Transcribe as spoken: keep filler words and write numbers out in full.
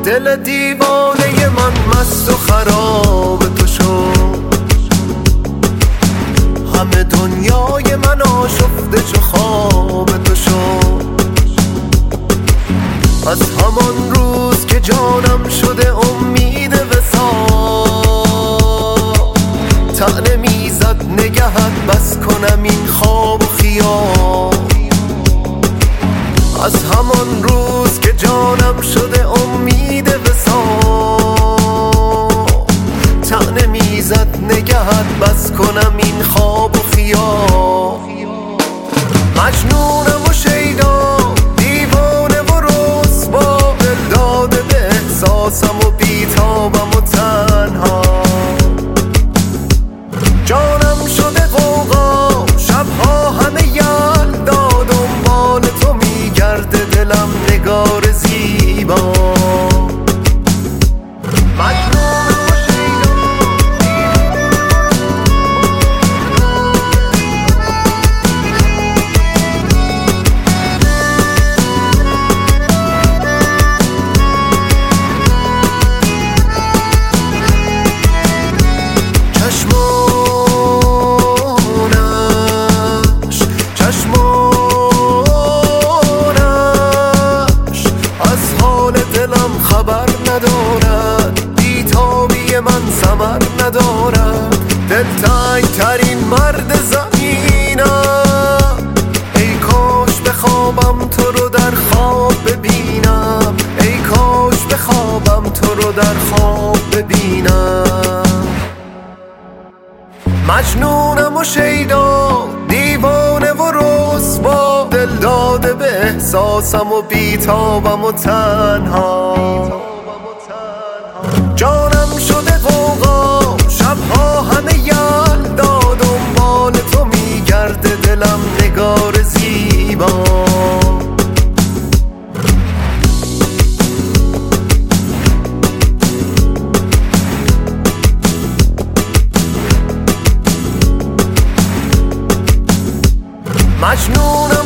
دل دیوانه من مست و خراب تو شد، همه دنیای من آشفته چو خواب تو شد. از همان روز که جانم شده امید وصال، طعنه میزد نگهت بس کنم این خواب و خیال. از همان روز که جانم شده امید وصال، طعنه میزد نگهت بس کنم این خواب و خیال. مجنونم و شیدا، دیوانه و رسوا، دل داده به احساسم و بیتابم و تنها. جانم شده غوغا، شبها همه یلدا، دنبال تو میگرده دلم نگار زیبا. من ثمر ندارد، دلتنگ ترین مرد زمینم. ای کاش بخوابم تو رو در خواب ببینم، ای کاش بخوابم تو رو در خواب ببینم. مجنونم و شیدا، دیوانه و رسوا، دل داده به احساسم و بیتابم و تنها. جانم شده غوغا، شبها همه یلدا، دنبال تو میگرده دلم نگار زیبا. مجنون